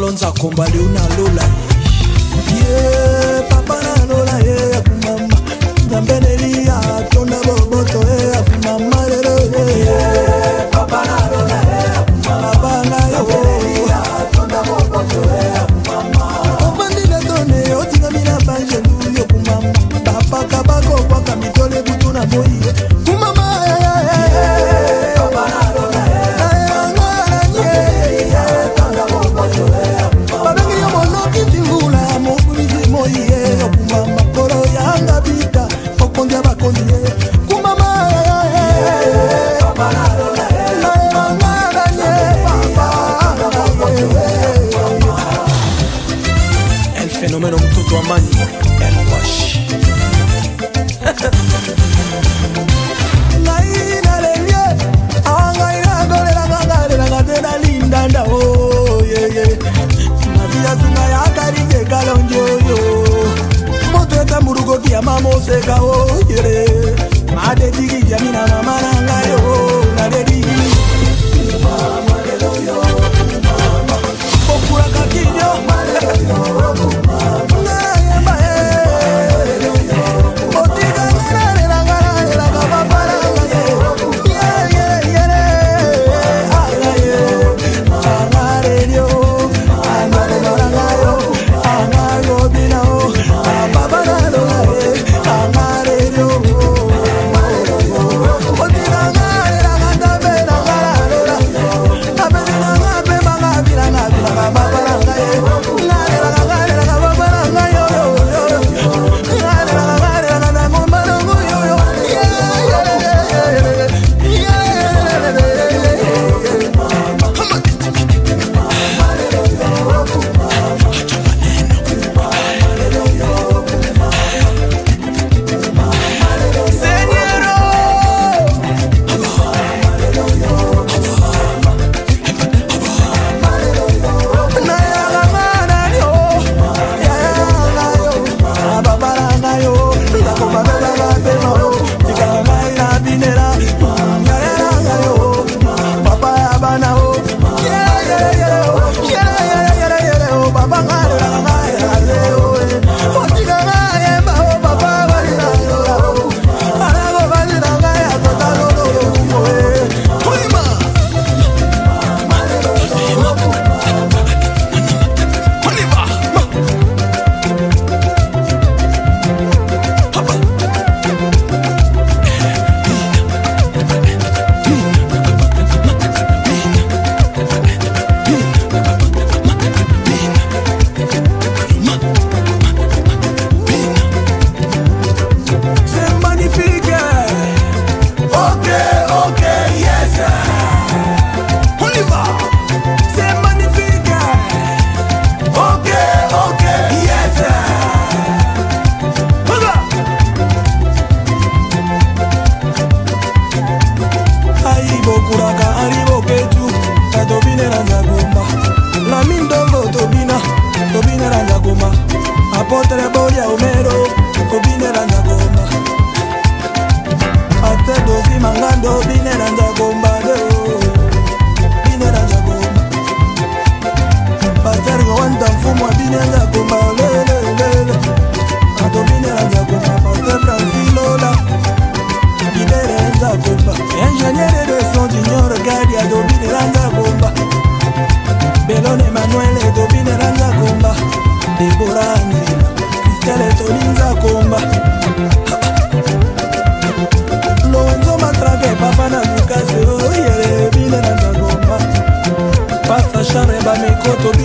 nza kombali una lola ye papa na lola ye kumama nzambeli ya tonda boboto ye kumama lelo ye papa na lola ye kumama papa na yo ya tonda boboto ye kumama obandi na tone otinga mina banjelu yo kumama papa kabako kwa kamitole butuna moyi kumama papa na lola ye el fenomeno mtoto wa mani el wash linda oh yeah Maria singa ya karije kalonjoyo moteta murugo kia mamo seka oh yeah made digi jamina mama nanga yo na dedi mama lelo yo mama okura kakinyo Apotre boya umero obinera ndagomba ate dozi mangando binera ndagomba binera ndagomba patergo wanda mfumo binera ndagomba lele ato binera ndagomba pater Francilola binera ndagomba ingénieur de son junior gadi ado binera ndagomba Belone Emmanuel do binera ndagomba Deborah Christelle Tolinza Komba Lorenzo Matrabe Papa na Lucas Yere Bine na Komba Pasta Shareba Mekoto